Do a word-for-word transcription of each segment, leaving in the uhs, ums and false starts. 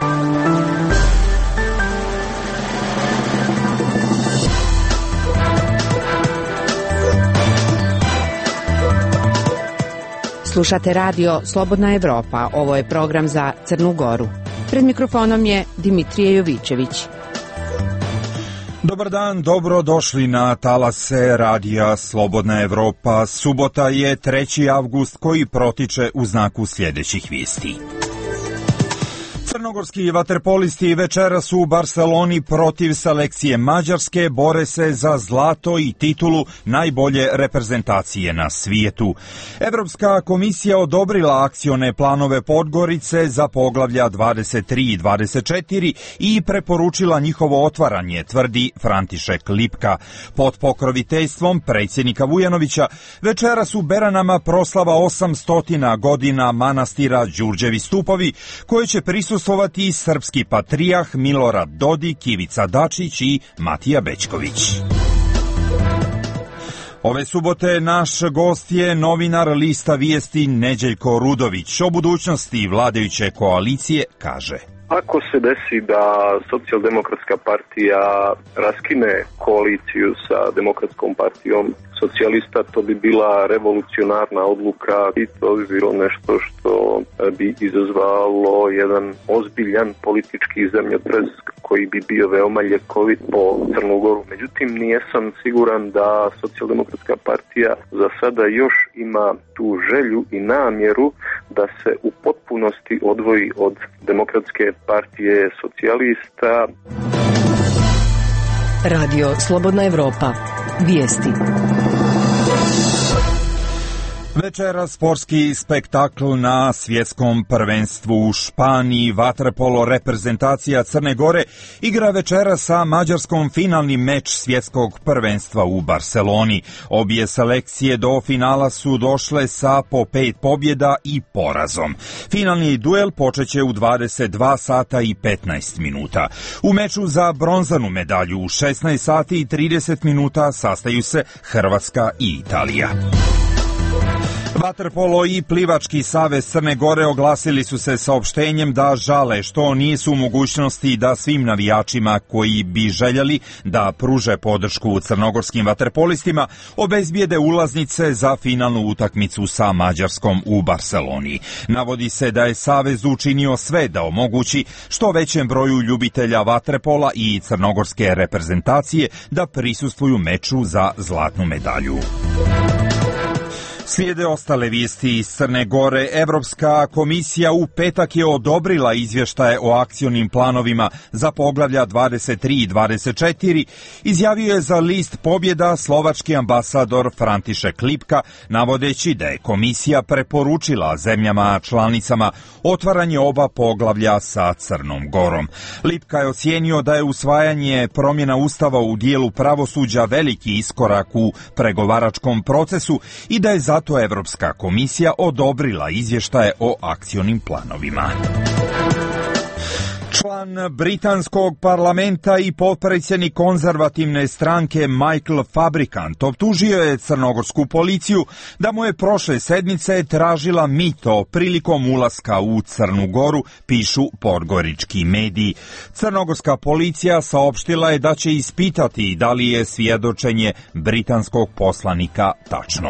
Slušate radio Slobodna Evropa. Ovo je program za Crnu Goru. Pred mikrofonom je Dimitrije Jovićević. Dobar dan, dobro došli na talase radija Slobodna Evropa. Subota je treći avgust koji protiče u znaku sljedećih vijesti. Crnogorski vaterpolisti večeras u Barseloni protiv selekcije Mađarske bore se za zlato i titulu najbolje reprezentacije na svijetu. Evropska komisija odobrila akcione planove Podgorice za poglavlja dvadeset tri i dvadeset četiri i preporučila njihovo otvaranje, tvrdi František Lipka. Pod pokroviteljstvom predsjednika Vujanovića večeras u Beranama proslava osamsto godina manastira Đurđevi stupovi, koje će prisustvovati i srpski patrijah Milorad Dodik, Ivica Dačić i Matija Bećković. Ove subote naš gost je novinar lista vijesti Neđeljko Rudović. O budućnosti vladajuće koalicije kaže: Ako se desi da Socijaldemokratska partija raskine koaliciju sa Demokratskom partijom socijalista, to bi bila revolucionarna odluka i to bi bilo nešto što bi izazvalo jedan ozbiljan politički zemljotres koji bi bio veoma ljekovit po Crnu Goru. Međutim, nijesam siguran da Socijaldemokratska partija za sada još ima tu želju i namjeru da se u potpunosti odvoji od Demokratske partije socijalista. Radio Slobodna Evropa. Vijesti. Večera sportski spektakl na svjetskom prvenstvu u Španiji. Vaterpolo reprezentacija Crne Gore igra večera sa Mađarskom finalni meč svjetskog prvenstva u Barseloni. Obje selekcije do finala su došle sa po pet pobjeda i porazom. Finalni duel počeće u dvadeset dva sata i petnaest minuta. U meču za bronzanu medalju u šesnaest sati i trideset minuta sastaju se Hrvatska i Italija. Vaterpolo i Plivački savez Crne Gore oglasili su se saopštenjem da žale što nisu u mogućnosti da svim navijačima koji bi željeli da pruže podršku crnogorskim vaterpolistima obezbijede ulaznice za finalnu utakmicu sa Mađarskom u Barseloni. Navodi se da je savez učinio sve da omogući što većem broju ljubitelja vaterpola i crnogorske reprezentacije da prisustvuju meču za zlatnu medalju. Slijede ostale vijesti iz Crne Gore. Evropska komisija u petak je odobrila izvještaje o akcionim planovima za poglavlja dvadeset tri i dvadeset četiri, izjavio je za list Pobjeda slovački ambasador František Lipka, navodeći da je komisija preporučila zemljama članicama otvaranje oba poglavlja sa Crnom Gorom. Lipka je ocijenio da je usvajanje promjena ustava u dijelu pravosuđa veliki iskorak u pregovaračkom procesu i da je za Zato Evropska komisija odobrila izvještaje o akcionim planovima. Član britanskog parlamenta i potpredsjednik konzervativne stranke Michael Fabrikant optužio je crnogorsku policiju da mu je prošle sedmice tražila mito prilikom ulaska u Crnu Goru, pišu podgorički mediji. Crnogorska policija saopštila je da će ispitati da li je svjedočenje britanskog poslanika tačno.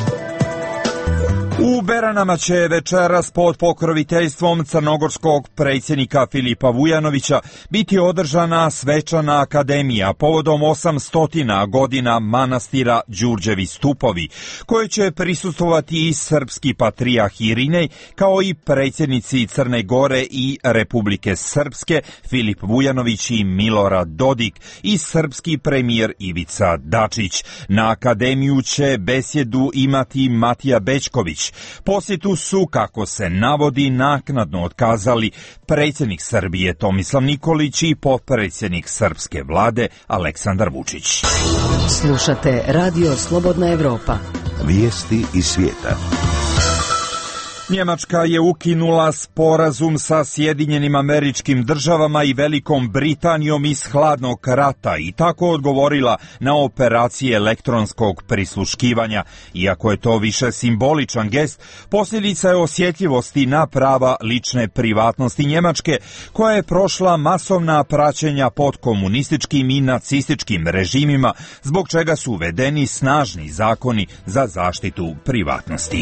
U Beranama će večeras pod pokroviteljstvom crnogorskog predsjednika Filipa Vujanovića biti održana svečana akademija povodom osamsto godina manastira Đurđevi stupovi, koje će prisustvovati i srpski patrijah Irinej, kao i predsjednici Crne Gore i Republike Srpske Filip Vujanović i Milorad Dodik i srpski premijer Ivica Dačić. Na akademiju će besjedu imati Matija Bećković. Posjetu su, kako se navodi, naknadno otkazali predsjednik Srbije Tomislav Nikolić i potpredsjednik srpske vlade Aleksandar Vučić. Slušate Radio Slobodna Evropa. Vijesti iz svijeta. Njemačka je ukinula sporazum sa Sjedinjenim Američkim Državama i Velikom Britanijom iz hladnog rata i tako odgovorila na operacije elektronskog prisluškivanja. Iako je to više simboličan gest, posljedica je osjetljivosti na prava lične privatnosti Njemačke, koja je prošla masovna praćenja pod komunističkim i nacističkim režimima, zbog čega su uvedeni snažni zakoni za zaštitu privatnosti.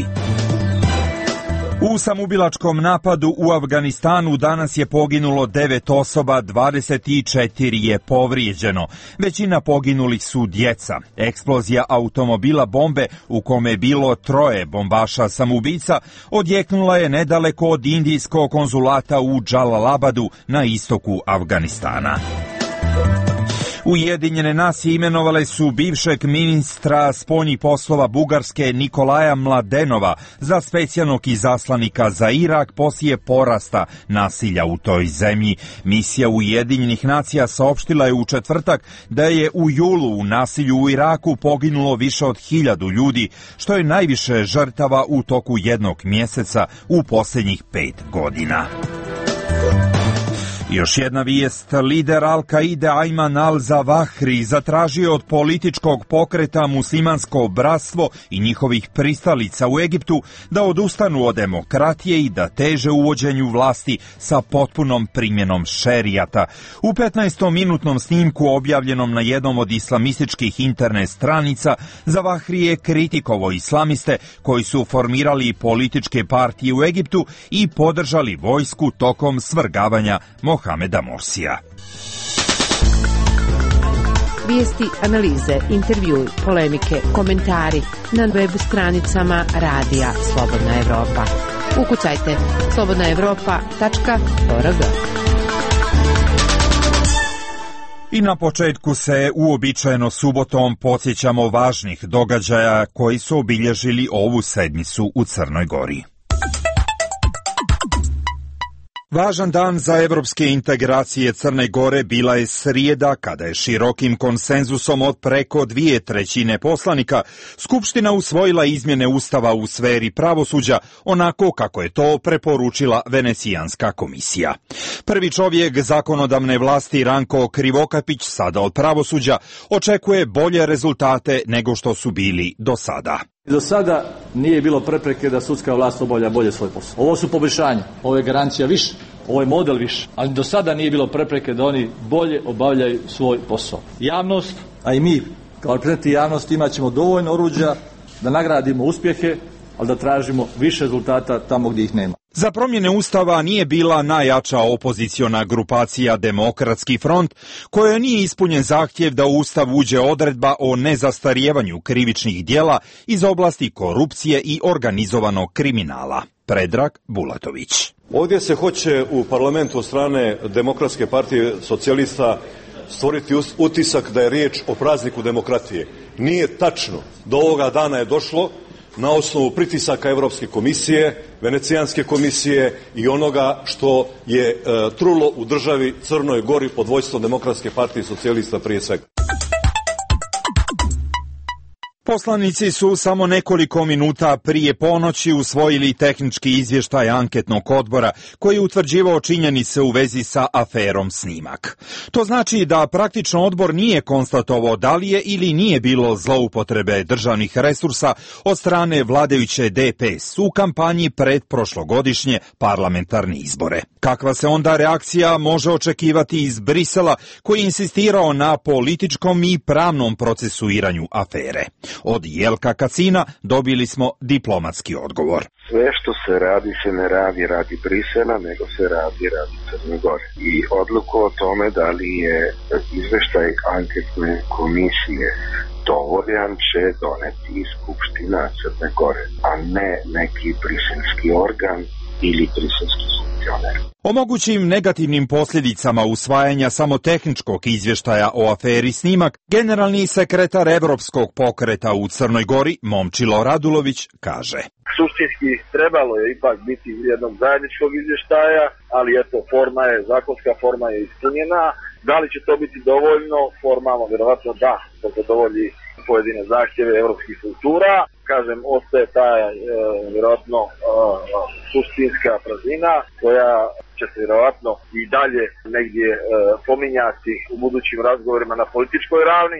U samoubilačkom napadu u Afganistanu danas je poginulo devet osoba, dvadeset četiri je povrijeđeno. Većina poginulih su djeca. Eksplozija automobila bombe, u kome je bilo troje bombaša samoubica, odjeknula je nedaleko od indijskog konzulata u Džalalabadu na istoku Afganistana. Ujedinjene nacije imenovale su bivšeg ministra spoljnih poslova Bugarske Nikolaja Mladenova za specijalnog izaslanika za Irak poslije porasta nasilja u toj zemlji. Misija Ujedinjenih nacija saopštila je u četvrtak da je u julu u nasilju u Iraku poginulo više od hiljadu ljudi, što je najviše žrtava u toku jednog mjeseca u posljednjih pet godina. Još jedna vijest, lider Al-Kaide Ayman al-Zawahri zatražio od političkog pokreta Muslimansko bratstvo i njihovih pristalica u Egiptu da odustanu od demokratije i da teže uvođenju vlasti sa potpunom primjenom šerijata. U petnaestominutnom snimku objavljenom na jednom od islamističkih internet stranica, Zawahri je kritikovao islamiste koji su formirali političke partije u Egiptu i podržali vojsku tokom svrgavanja Mohameda Morsija. Vijesti, analize, intervjui, polemike, komentari na web stranicama Radija Slobodna Evropa. Ukucajte slobodna evropa tačka org. I na početku se uobičajeno subotom podsjećamo važnih događaja koji su obilježili ovu sedmicu u Crnoj Gori. Važan dan za evropske integracije Crne Gore bila je srijeda, kada je širokim konsenzusom od preko dvije trećine poslanika Skupština usvojila izmjene Ustava u sferi pravosuđa, onako kako je to preporučila Venecijanska komisija. Prvi čovjek zakonodavne vlasti Ranko Krivokapić, sada od pravosuđa, očekuje bolje rezultate nego što su bili do sada. Do sada nije bilo prepreke da sudska vlast obavlja bolje svoj posao. Ovo su poboljšanja, ovo je garancija više, ovo je model više, ali do sada nije bilo prepreke da oni bolje obavljaju svoj posao. Javnost, a i mi kao reprezentati javnosti imat ćemo dovoljno oruđa da nagradimo uspjehe, ali da tražimo više rezultata tamo gdje ih nema. Za promjene Ustava nije bila najjača opoziciona grupacija Demokratski front, koja nije ispunjen zahtjev da u Ustav uđe odredba o nezastarijevanju krivičnih djela iz oblasti korupcije i organizovanog kriminala. Predrag Bulatović. Ovdje se hoće u parlamentu od strane Demokratske partije socijalista stvoriti utisak da je riječ o prazniku demokratije. Nije tačno. Do ovoga dana je došlo na osnovu pritisaka Europske komisije, Venecijanske komisije i onoga što je e, trulo u državi Crnoj Gori pod vodstvom Demokratske partije socijalista prije svega. Poslanici su samo nekoliko minuta prije ponoći usvojili tehnički izvještaj anketnog odbora koji je utvrđivao činjenice u vezi sa aferom Snimak. To znači da praktično odbor nije konstatovao da li je ili nije bilo zloupotrebe državnih resursa od strane vladajuće D P S u kampanji pred prošlogodišnje parlamentarne izbore. Kakva se onda reakcija može očekivati iz Brisela, koji je insistirao na političkom i pravnom procesuiranju afere? Od Jelka Kacina dobili smo diplomatski odgovor. Sve što se radi se ne radi radi Brisela, nego se radi radi Crne Gore. I odluku o tome da li je izveštaj anketne komisije dovoljan će doneti Skupština Crne Gore, a ne neki briselski organ ili briselski funkcioner. O mogućim negativnim posljedicama usvajanja samo tehničkog izvještaja o aferi Snimak, generalni sekretar Evropskog pokreta u Crnoj Gori, Momčilo Radulović, kaže: Suštinski trebalo je ipak biti jednog zajedničkog izvještaja, ali eto, forma je, zakonska forma je ispunjena. Da li će to biti dovoljno? Formalno, vjerovatno da, da zadovolji pojedine zahtjeve evropskih struktura. Kažem, ostaje ta e, vjerovatno e, suštinska praznina koja će se vjerovatno i dalje negdje e, pominjati u budućim razgovorima na političkoj ravni.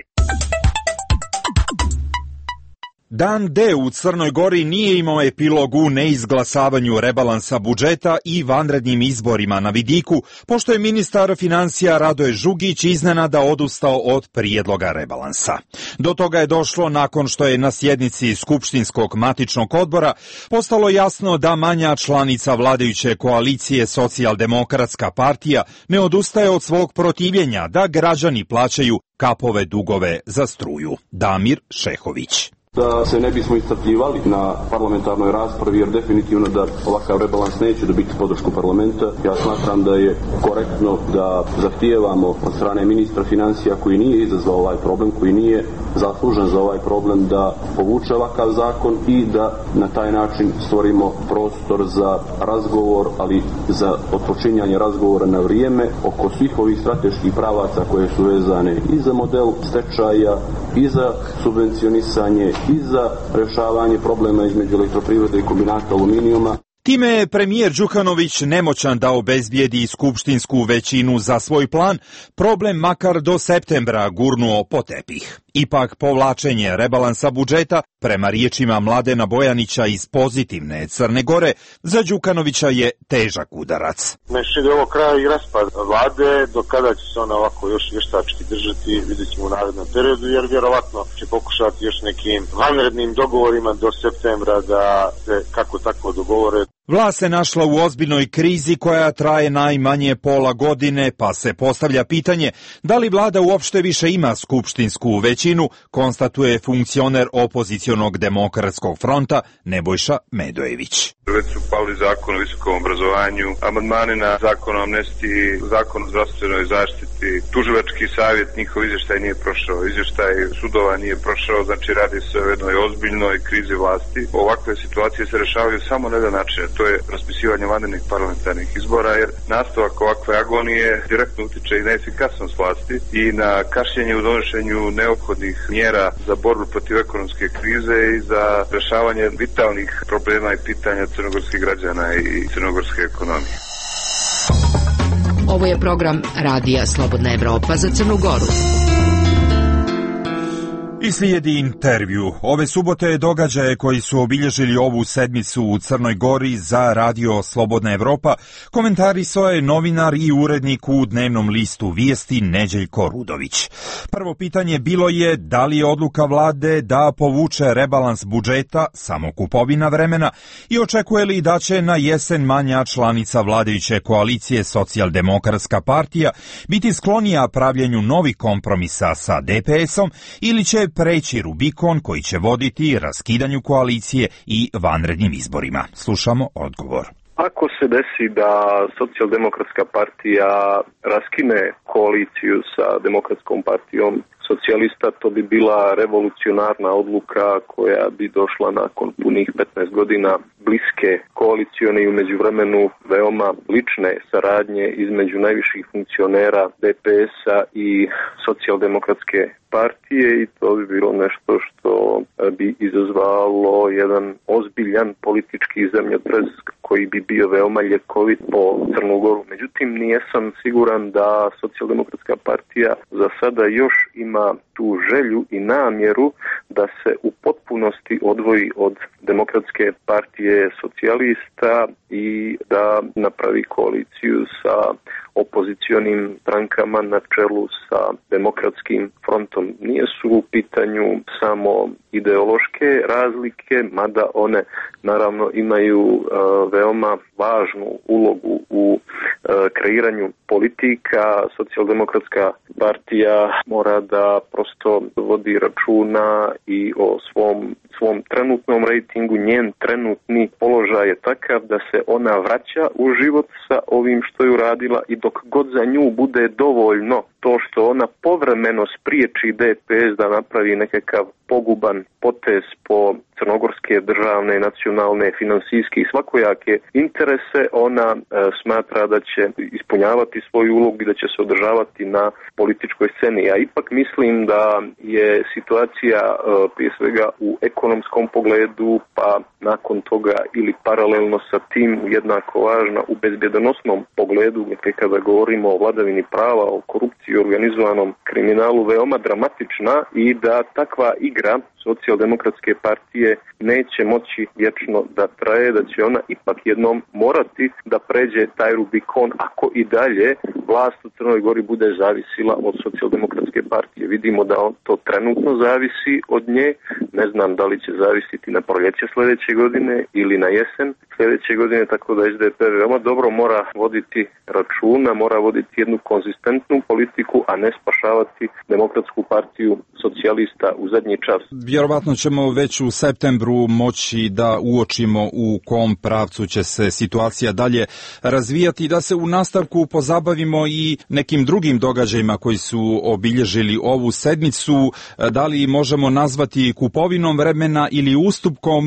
Dan D u Crnoj Gori nije imao epilog u neizglasavanju rebalansa budžeta i vanrednim izborima na vidiku, pošto je ministar financija Radoje Žugić iznenada odustao od prijedloga rebalansa. Do toga je došlo nakon što je na sjednici Skupštinskog matičnog odbora postalo jasno da manja članica vladajuće koalicije Socijaldemokratska partija ne odustaje od svog protivljenja da građani plaćaju kapove dugove za struju. Damir Šehović. Da se ne bismo iscrpljivali na parlamentarnoj raspravi, jer definitivno da ovakav rebalans neće dobiti podršku parlamenta. Ja smatram da je korektno da zahtijevamo od strane ministra financija, koji nije izazvao ovaj problem, koji nije zaslužen za ovaj problem, da povuče ovakav zakon i da na taj način stvorimo prostor za razgovor, ali za otpočinjanje razgovora na vrijeme oko svih ovih strateških pravaca koje su vezane i za model stečaja, i za subvencionisanje, i za rješavanje problema između elektroprivrede i kombinata aluminijuma. Time je premijer Đukanović nemoćan da obezbijedi skupštinsku većinu za svoj plan, problem makar do septembra gurnuo po tepih. Ipak povlačenje rebalansa budžeta, prema riječima Mladena Bojanića iz Pozitivne Crne Gore, za Đukanovića je težak udarac. Nešto je ovo kraj i raspad vlade, do kada će se ona ovako još vještački držati, vidjet ćemo u narednom periodu, jer vjerovatno će pokušati još nekim vanrednim dogovorima do septembra da se kako tako dogovore. Vlast se našla u ozbiljnoj krizi koja traje najmanje pola godine, pa se postavlja pitanje da li vlada uopšte više ima skupštinsku većinu, konstatuje funkcioner opozicionog demokratskog fronta Nebojša Medojević. Već su pali zakon o visokom obrazovanju, amandmani na zakon o amnestiji, zakon o zdravstvenoj zaštiti, tužilački savjet, njihov izvještaj nije prošao, izvještaj sudova nije prošao, znači radi se o jednoj ozbiljnoj krizi vlasti. Ovakve situacije se rešavaju samo na jedan način, to je raspisivanje vanrednih parlamentarnih izbora, jer nastavak ovakve agonije direktno utiče i na efikasnost vlasti i na kašnjenje u donošenju neophodnih mjera za borbu protiv ekonomske krize i za rešavanje vitalnih problema i pitanja crnogorskih građana i crnogorske ekonomije. Ovo je program Radija Slobodna Evropa za Crnu Goru. I slijedi intervju. Ove subote događaje koji su obilježili ovu sedmicu u Crnoj Gori za Radio Slobodna Evropa komentarisao je novinar i urednik u dnevnom listu Vijesti Neđeljko Rudović. Prvo pitanje bilo je da li je odluka vlade da povuče rebalans budžeta samo kupovina vremena i očekuje li da će na jesen manja članica vladajuće koalicije Socijaldemokratska partija biti sklonija pravljenju novih kompromisa sa D P S-om ili će preći Rubikon koji će voditi raskidanju koalicije i vanrednim izborima. Slušamo odgovor. Ako se desi da Socijaldemokratska partija raskine koaliciju sa Demokratskom partijom socijalista, to bi bila revolucionarna odluka koja bi došla nakon punih petnaest godina bliske koalicione i u međuvremenu veoma lične saradnje između najviših funkcionera D P S-a i Socijaldemokratske partije, i to bi bilo nešto što bi izazvalo jedan ozbiljan politički zemljotres koji bi bio veoma ljekovit po Crnu Goru. Međutim, nijesam siguran da Socijaldemokratska partija za sada još ima tu želju i namjeru da se u potpunosti odvoji od Demokratske partije socijalista i da napravi koaliciju sa opozicionim strankama na čelu sa Demokratskim frontom. Nije su u pitanju samo ideološke razlike, mada one naravno imaju uh, veoma važnu ulogu u uh, kreiranju politika. Socijaldemokratska partija mora da prosto vodi računa i o svom svom trenutnom rejtingu. Njen trenutni položaj je takav da se ona vraća u život sa ovim što je uradila i dok god za nju bude dovoljno to što ona povremeno spriječi D P S da napravi nekakav poguban potez po crnogorske državne, nacionalne, finansijske i svakojake interese, ona e, smatra da će ispunjavati svoju ulogu i da će se održavati na političkoj sceni. Ja ipak mislim da je situacija e, prije svega u ekonomskom pogledu, pa nakon toga ili paralelno sa tim jednako važna u bezbjedonosnom pogledu, kada govorimo o vladavini prava, o korupciji i organizovanom kriminalu, veoma dramatična i da takva igra Socijaldemokratske partije neće moći vječno da traje, da će ona ipak jednom morati da pređe taj Rubikon ako i dalje vlast u Crnoj Gori bude zavisila od Socijaldemokratske partije. Vidimo da on to trenutno zavisi od nje, ne znam da li će zavisiti na proljeće sljedeće godine ili na jesen sljedeće godine, tako da S D P veoma dobro mora voditi računa, mora voditi jednu konzistentnu politiku, a ne spašavati Demokratsku partiju socijalista u zadnji čas. Vjerovatno ćemo već u septembru moći da uočimo u kom pravcu će se situacija dalje razvijati, da se u nastavku pozabavimo i nekim drugim događajima koji su obilježili ovu sedmicu. Da li možemo nazvati kupovinom vremena ili ustupkom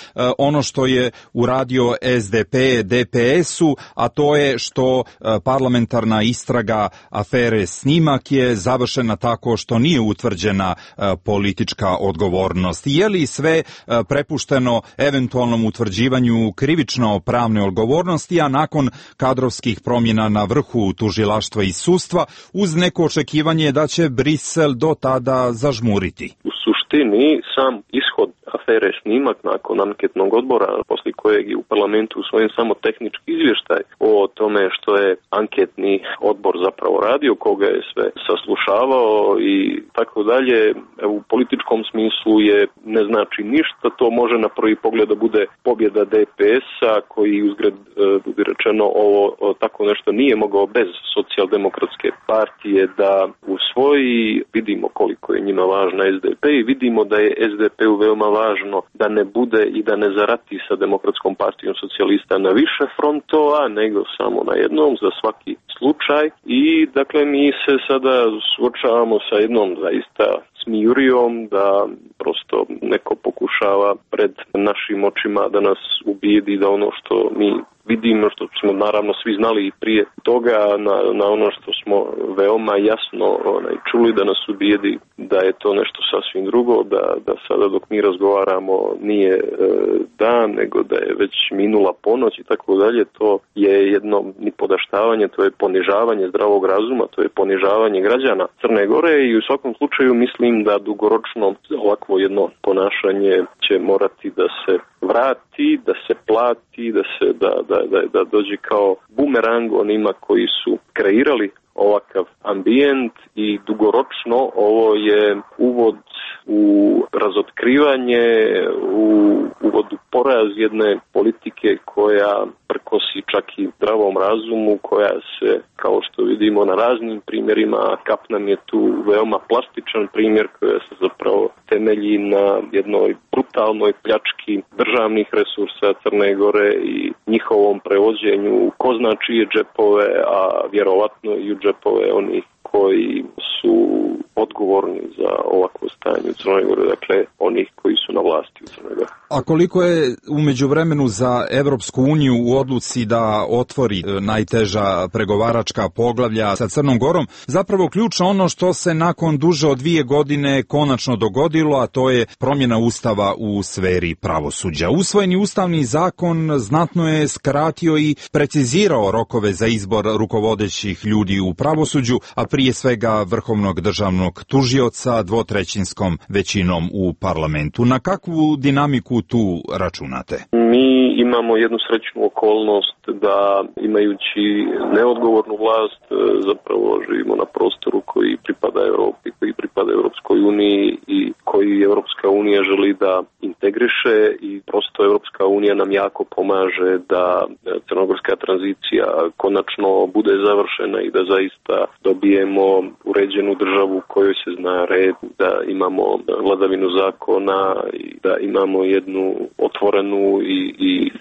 ono što je uradio S D P D P S-u, a to je što parlamentarna istraga afere Snimak je završena tako što nije utvrđena politička odgovornost. Je li sve prepušteno eventualnom utvrđivanju krivično-pravne odgovornosti, a nakon kadrovskih promjena na vrhu tužilaštva i sudstva, uz neko očekivanje da će Brisel do tada zažmuriti? U suštini sam ishod afere Snimak nakon anketnog odbora, poslije kojeg je u parlamentu usvojen samo tehnički izvještaj o tome što je anketni odbor zapravo radio, koga je sve saslušavao i tako dalje, u političkom smislu je ne znači ništa. To može na prvi pogled da bude pobjeda D P S-a koji uzgred, budi rečeno, ovo tako nešto nije mogao bez Socijaldemokratske partije da usvoji. Vidimo koliko je njima važna S D P i vidimo da je S D P-u veoma važno da ne bude i da ne zarati sa Demokratskom partijom socijalista na više frontova, nego samo na jednom za svaki slučaj. I dakle mi se sada suočavamo sa jednom zaista smijurijom da prosto neko pokušava pred našim očima da nas ubijedi da ono što mi vidimo, što smo naravno svi znali i prije toga, na, na ono što smo veoma jasno onaj, čuli da nas ubijedi da je to nešto sasvim drugo, da, da sada dok mi razgovaramo nije e, dan, nego da je već minula ponoć i tako dalje. To je jedno nipodaštavanje, to je ponižavanje zdravog razuma, to je ponižavanje građana Crne Gore i u svakom slučaju mislim da dugoročno ovakvo jedno ponašanje će morati da se vrati, da se plati, da se da, da, da, da dođe kao bumerang onima koji su kreirali ovakav ambijent i dugoročno ovo je uvod u razotkrivanje, u uvod u poraz jedne politike koja prkosi čak i zdravom razumu, koja se, kao što vidimo na raznim primjerima, kap nam je tu veoma plastičan primjer koja se zapravo temelji na jednoj brutalnoj pljački državnih resursa Crne Gore i njihovom prevođenju ko zna čije džepove, a vjerovatno i u džepove onih koji su odgovorni za ovakvo stanje u Crnoj Gori, dakle onih koji su na vlasti u Crnoj Gori. A koliko je u međuvremenu za Evropsku uniju u odluci da otvori najteža pregovaračka poglavlja sa Crnom Gorom zapravo ključno ono što se nakon duže od dvije godine konačno dogodilo, a to je promjena ustava u sferi pravosuđa. Usvojeni ustavni zakon znatno je skratio i precizirao rokove za izbor rukovodećih ljudi u pravosuđu, a prije svega vrhovnog državnog tužioca dvotrećinskom većinom u parlamentu. Na kakvu dinamiku tu računate? Mi imamo jednu srećnu okolnost da imajući neodgovornu vlast zapravo živimo na prostoru koji pripada Europi, koji pripada Europskoj uniji i koji Europska unija želi da integriše i prosto Europska unija nam jako pomaže da crnogorska tranzicija konačno bude završena i da zaista dobijemo uređenu državu u kojoj se zna red, da imamo vladavinu zakona i da imamo jednu otvorenu i, i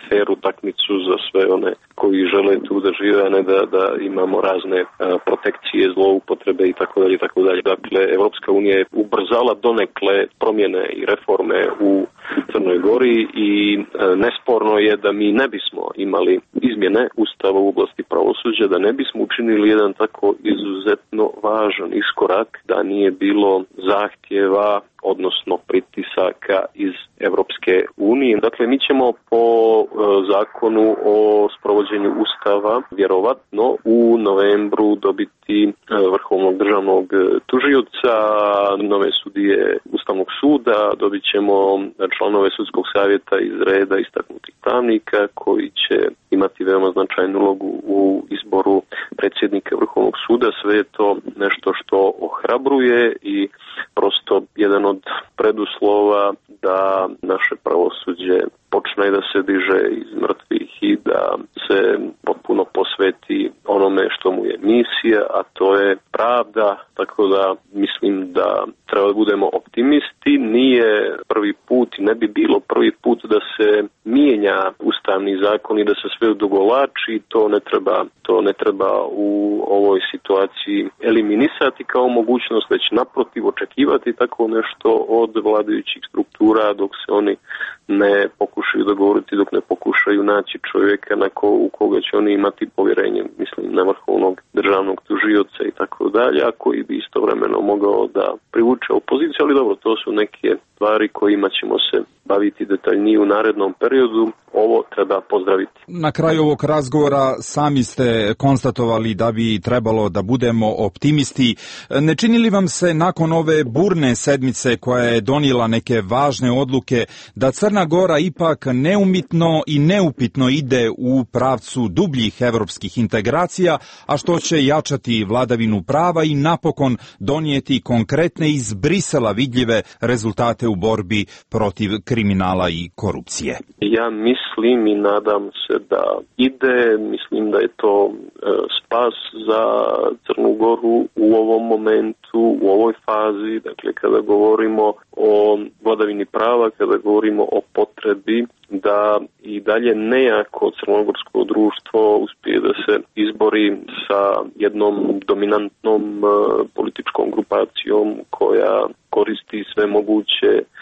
fair utakmicu za sve one koji žele tu da žive, a ne da, da imamo razne a, protekcije, zloupotrebe i tako dalje i tako dalje. Dakle, Evropska unija je ubrzala donekle promjene i reforme u Crnoj Gori i a, nesporno je da mi ne bismo imali izmjene Ustava u oblasti pravosuđa, da ne bismo učinili jedan tako izuzetno važan iskorak, da nije bilo zahtjeva, odnosno pritisaka iz Evropske unije. Dakle, mi ćemo po e, zakonu o sprovođenju Ustava vjerovatno u novembru dobiti e, Vrhovnog državnog tužioca, nove sudije Ustavnog suda, dobit ćemo članove sudskog savjeta iz reda istaknutih pravnika koji će imati veoma značajnu ulogu u izboru predsjednika Vrhovnog suda. Sve je to nešto što ohrabruje i prosto jedan od preduslova da naše pravosuđe počne da se diže iz mrtvih i da se potpuno posveti onome što mu je misija, a to je pravda, tako da mislim da treba da budemo optimisti. Nije prvi put i ne bi bilo prvi put da se mijenja ustavni zakon i da se sve odugovlači, to ne treba, to ne treba u ovoj situaciji eliminisati kao mogućnost, već naprotiv očekivati tako nešto od vladajućih struktura dok se oni ne pokušaju dogovoriti, dok ne pokušaju naći čovjeka na ko, u koga će oni imati povjerenje, mislim na Vrhovnog državnog tužioca i tako dalje, a koji bi istovremeno mogao da privuče opoziciju, ali dobro, to su neke stvari kojima ćemo se baviti detaljnije u narednom periodu. Ovo treba pozdraviti. Na kraju ovog razgovora sami ste konstatovali da bi trebalo da budemo optimisti. Ne čini li vam se nakon ove burne sedmice koja je donijela neke važne odluke da Crna Gora ipak neumitno i neupitno ide u pravcu dubljih evropskih integracija, a što će jačati vladavinu prava i napokon donijeti konkretne iz Brisela vidljive rezultate u borbi protiv kriminala i korupcije? Ja mislim i nadam se da ide, mislim da je to e, spas za Crnu Goru u ovom momentu, u ovoj fazi, dakle kada govorimo o vladavini prava, kada govorimo o potrebi da i dalje nejako crnogorsko društvo uspije da se izbori sa jednom dominantnom e, političkom grupacijom koja koristi sve moguće e,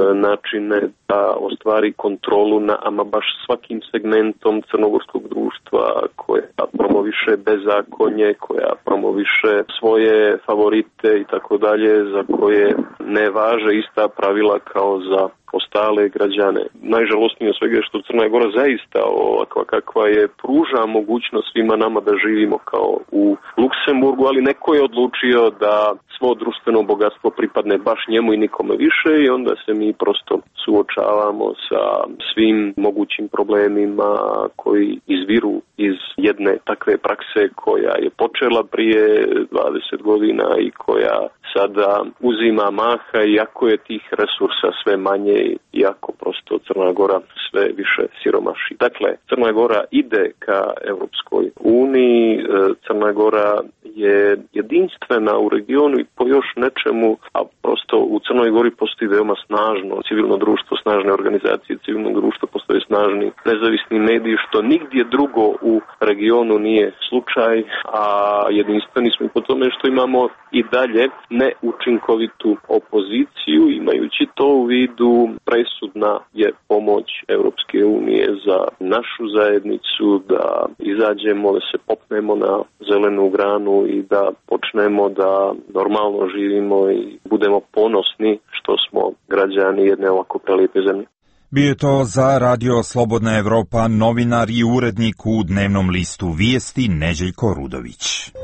načine da ostvari kontrolu na ama baš svakim segmentom crnogorskog društva, koja promoviše bezakonje, koja promoviše svoje favorite i tako dalje, za koje ne važe ista pravila kao za ostale građane. Najžalosnije od svega je što Crna Gora zaista ovakva kakva je pruža mogućnost svima nama da živimo kao u Luksemburgu, ali neko je odlučio da svo društveno bogatstvo pripadne baš njemu i nikome više i onda se mi prosto suočavamo sa svim mogućim problemima koji izviru iz jedne takve prakse koja je počela prije dvadeset godina i koja sada uzima maha, iako je tih resursa sve manje, iako prosto Crna Gora sve više siromaši. Dakle, Crna Gora ide ka Evropskoj uniji, Crna Gora je jedinstvena u regionu i po još nečemu, a prosto u Crnoj Gori postoji veoma snažno civilno društvo, snažne organizacije civilnog društva, postoje snažni nezavisni mediji, što nigdje drugo u regionu nije slučaj, a jedinstveni smo po tome što imamo i dalje neučinkovitu opoziciju. Imajući to u vidu, presudna je pomoć Europske unije za našu zajednicu, da izađemo, da se popnemo na zelenu granu i da počnemo da normalno živimo i budemo ponosni što smo građani jedne ovako prelijepe zemlje. Bio je to za Radio Slobodna Evropa novinar i urednik u dnevnom listu Vijesti Neđeljko Rudović.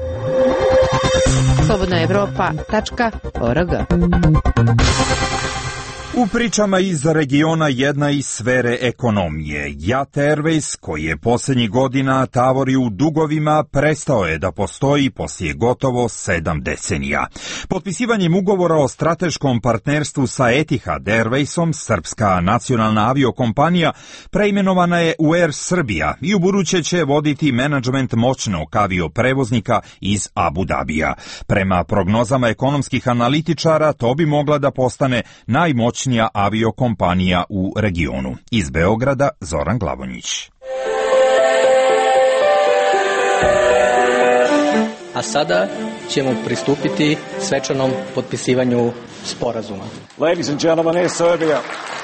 slobodna evropa tačka org. U pričama iz regiona jedna iz sfere ekonomije. Jat Airways, koji je posljednjih godina tavori u dugovima, prestao je da postoji poslije gotovo sedam decenija. Potpisivanjem ugovora o strateškom partnerstvu sa Etihad Airwaysom, srpska nacionalna aviokompanija preimenovana je u Air Srbija i ubuduće će voditi menadžment moćnog avioprevoznika iz Abu Dabija. Prema prognozama ekonomskih analitičara, to bi mogla da postane najmoćnija najuspešnija aviokompanija u regionu. Iz Beograda Zoran Glavonjić. A sada ćemo pristupiti svečanom potpisivanju sporazuma. Ladies and gentlemen, Air Serbia.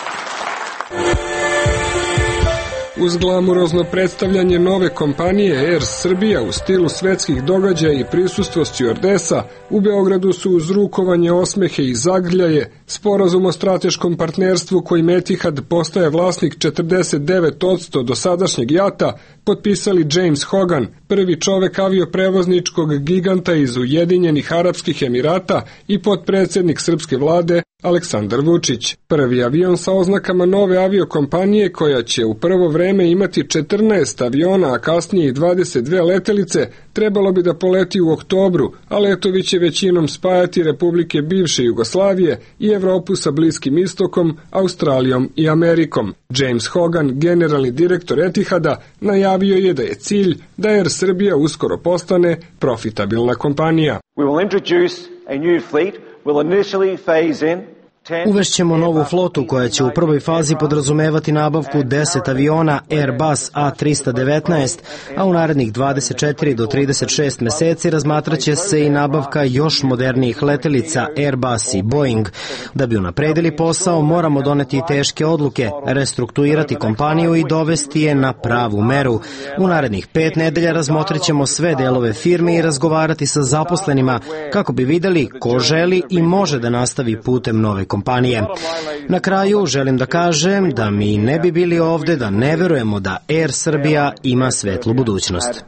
Uz glamurozno predstavljanje nove kompanije Air Serbia u stilu svetskih događaja i prisustvo stjuardesa, u Beogradu su uz rukovanje, osmehe i zagrljaje sporazum o strateškom partnerstvu kojim Etihad postaje vlasnik četrdeset devet posto dosadašnjeg jata potpisali James Hogan, prvi čovek avioprevozničkog giganta iz Ujedinjenih Arapskih Emirata i potpredsednik srpske vlade Aleksandar Vučić. Prvi avion sa oznakama nove aviokompanije koja će u prvo vreme imati četrnaest aviona, a kasnije i dvadeset dve letelice, trebalo bi da poleti u oktobru, a letovi će većinom spajati republike bivše Jugoslavije i Evropu sa Bliskim istokom, Australijom i Amerikom. James Hogan, generalni direktor Etihada, najavio je da je cilj da Air Serbia uskoro postane profitabilna kompanija. We will introduce a new fleet. We'll initially phase in Uvešćemo novu flotu koja će u prvoj fazi podrazumevati nabavku deset aviona Airbus A trista devetnaest, a u narednih dvadeset četiri do trideset šest meseci razmatraće se i nabavka još modernijih letelica Airbus i Boeing. Da bi unapredili posao, moramo doneti i teške odluke, restrukturirati kompaniju i dovesti je na pravu meru. U narednih pet nedelja razmotrit ćemo sve delove firme i razgovarati sa zaposlenima kako bi videli ko želi i može da nastavi putem nove kompanije. Na kraju želim da kažem da mi ne bi bili ovde da ne verujemo da Air Serbia ima svetlu budućnost.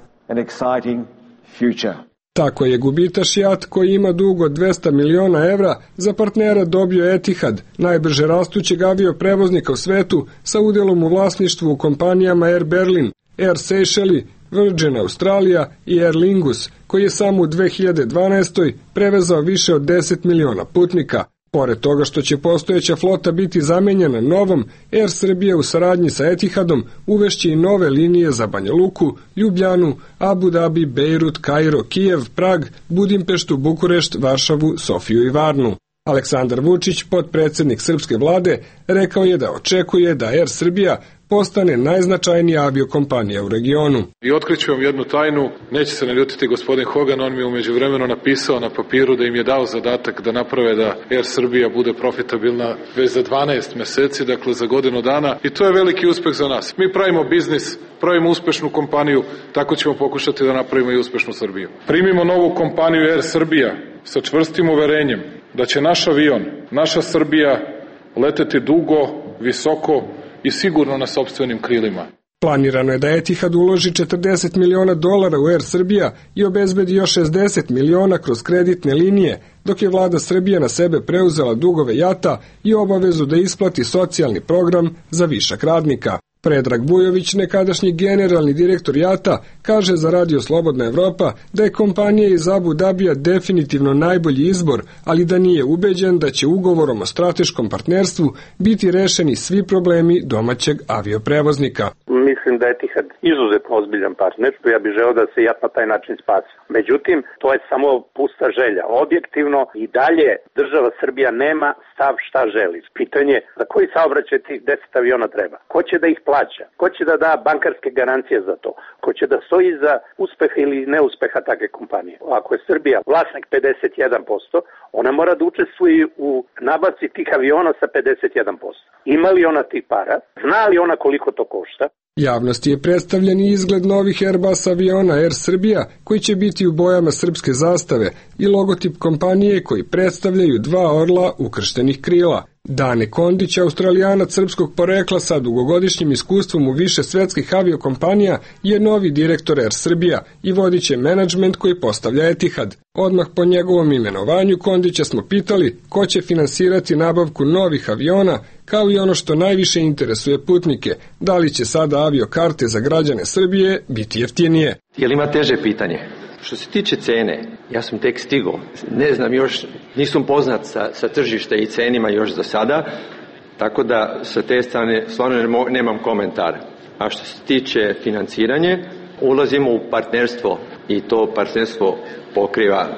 Tako je gubitaš jat koji ima dug od dvesta miliona evra za partnera dobio Etihad, najbrže rastućeg avioprevoznika u svetu sa udelom u vlasništvu u kompanijama Air Berlin, Air Seychelles, Virgin Australia i Aer Lingus, koji je samo u dve hiljade dvanaestoj prevezao više od deset miliona putnika. Pored toga što će postojeća flota biti zamenjena novom, Air Serbia u saradnji sa Etihadom uvešće i nove linije za Banja Luku, Ljubljanu, Abu Dhabi, Bejrut, Kairo, Kijev, Prag, Budimpeštu, Bukurešt, Varšavu, Sofiju i Varnu. Aleksandar Vučić, potpredsednik srpske vlade, rekao je da očekuje da Air Serbia postane najznačajnija aviokompanija u regionu. I otkriću vam jednu tajnu, neće se naljutiti gospodin Hogan, on mi je umeđu vremenu napisao na papiru da im je dao zadatak da naprave da Air Serbia bude profitabilna već za dvanaest meseci, dakle za godinu dana, i to je veliki uspeh za nas. Mi pravimo biznis, pravimo uspešnu kompaniju, tako ćemo pokušati da napravimo i uspešnu Srbiju. Primimo novu kompaniju Air Serbia sa čvrstim uverenjem da će naš avion, naša Srbija leteti dugo, visoko i sigurno na sopstvenim krilima. Planirano je da Etihad uloži četrdeset miliona dolara u Air Serbia i obezbedi još šezdeset miliona kroz kreditne linije, dok je vlada Srbije na sebe preuzela dugove jata i obavezu da isplati socijalni program za višak radnika. Predrag Bujović, nekadašnji generalni direktor jata, kaže za Radio Slobodna Evropa da je kompanija iz Abu Dabija definitivno najbolji izbor, ali da nije ubeđen da će ugovorom o strateškom partnerstvu biti rešeni svi problemi domaćeg avioprevoznika. Mislim da je Etihad izuzetno ozbiljan partner, što ja bih želeo da se jat na taj način spasi. Međutim, to je samo pusta želja. Objektivno i dalje država Srbija nema stav šta želi. Pitanje za koji saobraćaj tih deset aviona treba? Ko će da ih plaća? Ko će da da bankarske garancije za to? Ko će da stoji za uspeha ili neuspeha takve kompanije? Ako je Srbija vlasnik pedeset jedan posto, ona mora da učestvuje u nabavci tih aviona sa pedeset jedan posto. Ima li ona tih para? Zna li ona koliko to košta? Javnosti je predstavljen i izgled novih Airbus aviona Air Serbia, koji će biti u bojama srpske zastave, i logotip kompanije koji predstavljaju dva orla ukrštenih krila. Dane Kondić, Australijanac srpskog porekla sa dugogodišnjim iskustvom u više svetskih aviokompanija, je novi direktor Air Serbia i vodit će menadžment koji postavlja Etihad. Odmah po njegovom imenovanju Kondića smo pitali ko će finansirati nabavku novih aviona, kao i ono što najviše interesuje putnike, da li će sada aviokarte za građane Srbije biti jeftinije. Je li ima teže pitanje? Što se tiče cene, ja sam tek stigao, ne znam još, nisam poznat sa, sa tržišta i cenima još za sada, tako da sa te strane stvarno nemam komentara. A što se tiče financiranje, ulazimo u partnerstvo i to partnerstvo pokriva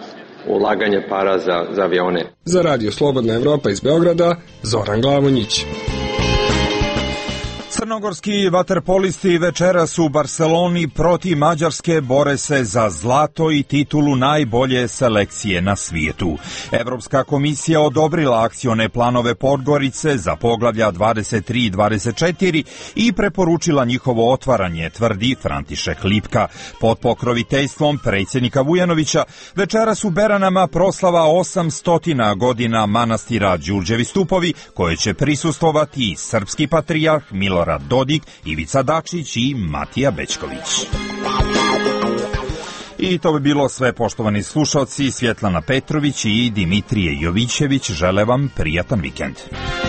ulaganje para za, za avione. Za Radio Slobodna Evropa iz Beograda, Zoran Glavonjić. Crnogorski vaterpolisti večeras u Barseloni protiv Mađarske bore se za zlato i titulu najbolje selekcije na svijetu. Evropska komisija odobrila akcione planove Podgorice za poglavlja dvadeset tri i dvadeset četiri i preporučila njihovo otvaranje, tvrdi František Lipka. Pod pokroviteljstvom predsjednika Vujanovića večeras u Beranama proslava osamstotina godina manastira Đurđevi stupovi, koje će prisustvovati i srpski patrijarh Milorad Dodik, Ivica Dačić i Matija Bećković. I to bi bilo sve, poštovani slušalci. Svjetlana Petrović i Dimitrije Jovićević žele vam prijatan vikend.